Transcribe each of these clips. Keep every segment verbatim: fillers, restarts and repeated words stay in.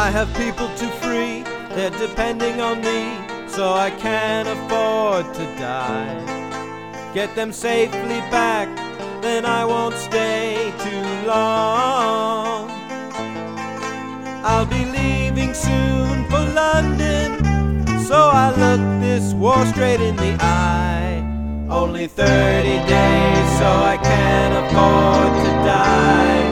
I have people to free, they're depending on me, so I can't afford to die. Get them safely back, then I won't stay too long. I'll be leaving soon for London, so I look this war straight in the eye. Only thirty days, so I can't afford to die.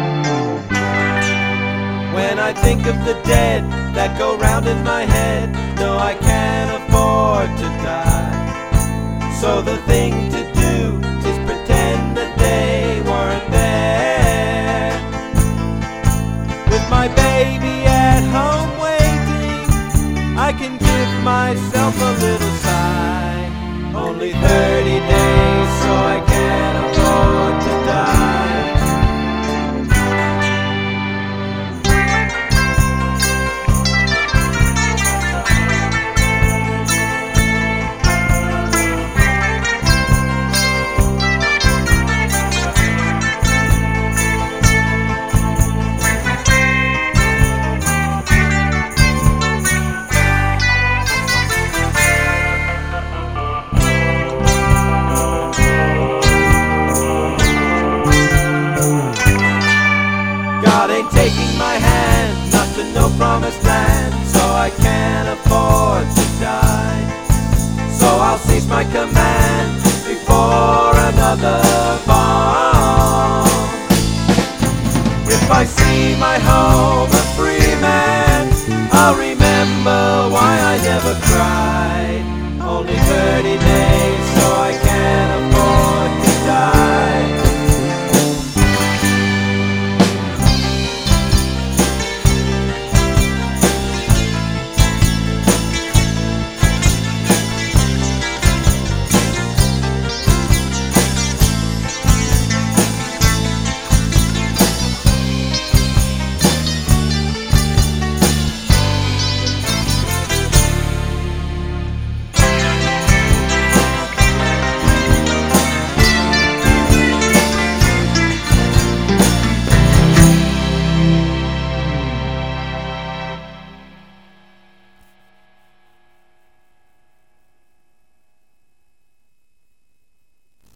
When I think of the dead that go round in my head, no, I can't afford to die. So the thing to do is pretend that they weren't there. With my baby at home waiting, I can give myself a little sigh. Only thirty days, so I can't afford to die. God ain't taking my hand, not to no promised land, so I can't afford to die. So I'll cease my command before another bomb. If I see my home a free man, I'll remember why I never cried.